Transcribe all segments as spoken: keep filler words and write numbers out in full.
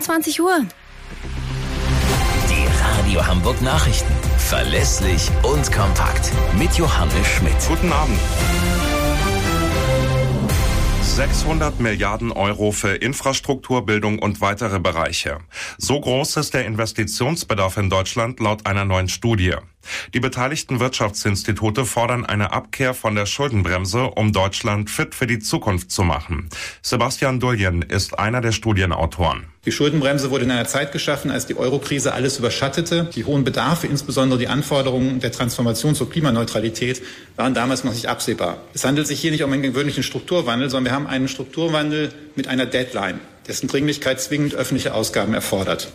einundzwanzig Uhr. Die Radio Hamburg Nachrichten. Verlässlich und kompakt. Mit Johannes Schmidt. Guten Abend. sechshundert Milliarden Euro für Infrastruktur, Bildung und weitere Bereiche. So groß ist der Investitionsbedarf in Deutschland laut einer neuen Studie. Die beteiligten Wirtschaftsinstitute fordern eine Abkehr von der Schuldenbremse, um Deutschland fit für die Zukunft zu machen. Sebastian Duljen ist einer der Studienautoren. Die Schuldenbremse wurde in einer Zeit geschaffen, als die Euro-Krise alles überschattete. Die hohen Bedarfe, insbesondere die Anforderungen der Transformation zur Klimaneutralität, waren damals noch nicht absehbar. Es handelt sich hier nicht um einen gewöhnlichen Strukturwandel, sondern wir haben einen Strukturwandel mit einer Deadline, dessen Dringlichkeit zwingend öffentliche Ausgaben erfordert.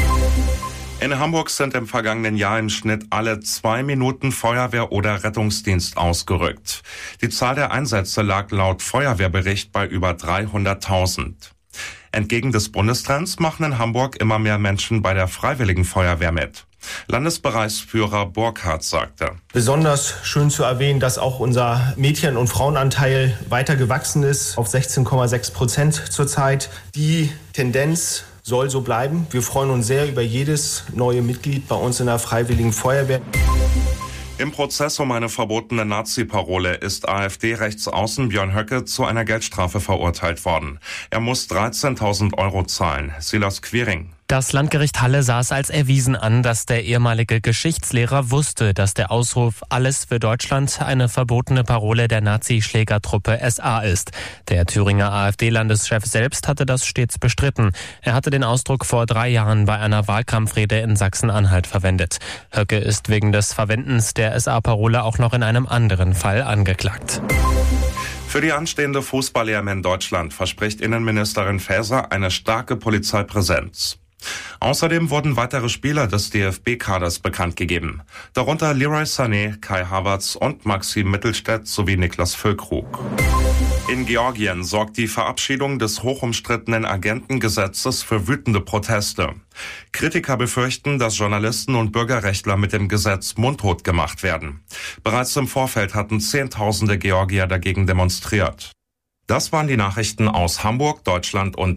In Hamburg sind im vergangenen Jahr im Schnitt alle zwei Minuten Feuerwehr oder Rettungsdienst ausgerückt. Die Zahl der Einsätze lag laut Feuerwehrbericht bei über dreihunderttausend. Entgegen des Bundestrends machen in Hamburg immer mehr Menschen bei der Freiwilligen Feuerwehr mit. Landesbereichsführer Burkhardt sagte: Besonders schön zu erwähnen, dass auch unser Mädchen- und Frauenanteil weiter gewachsen ist auf sechzehn Komma sechs Prozent zurzeit. Die Tendenz soll so bleiben. Wir freuen uns sehr über jedes neue Mitglied bei uns in der Freiwilligen Feuerwehr. Im Prozess um eine verbotene Nazi-Parole ist AfD-Rechtsaußen Björn Höcke zu einer Geldstrafe verurteilt worden. Er muss dreizehntausend Euro zahlen. Silas Quiring. Das Landgericht Halle sah es als erwiesen an, dass der ehemalige Geschichtslehrer wusste, dass der Ausruf "Alles für Deutschland" eine verbotene Parole der Nazi-Schlägertruppe S A ist. Der Thüringer AfD-Landeschef selbst hatte das stets bestritten. Er hatte den Ausdruck vor drei Jahren bei einer Wahlkampfrede in Sachsen-Anhalt verwendet. Höcke ist wegen des Verwendens der S A-Parole auch noch in einem anderen Fall angeklagt. Für die anstehende Fußball-E M in Deutschland verspricht Innenministerin Faeser eine starke Polizeipräsenz. Außerdem wurden weitere Spieler des D F B-Kaders bekannt gegeben. Darunter Leroy Sané, Kai Havertz und Maxim Mittelstädt sowie Niklas Füllkrug. In Georgien sorgt die Verabschiedung des hochumstrittenen Agentengesetzes für wütende Proteste. Kritiker befürchten, dass Journalisten und Bürgerrechtler mit dem Gesetz mundtot gemacht werden. Bereits im Vorfeld hatten Zehntausende Georgier dagegen demonstriert. Das waren die Nachrichten aus Hamburg, Deutschland und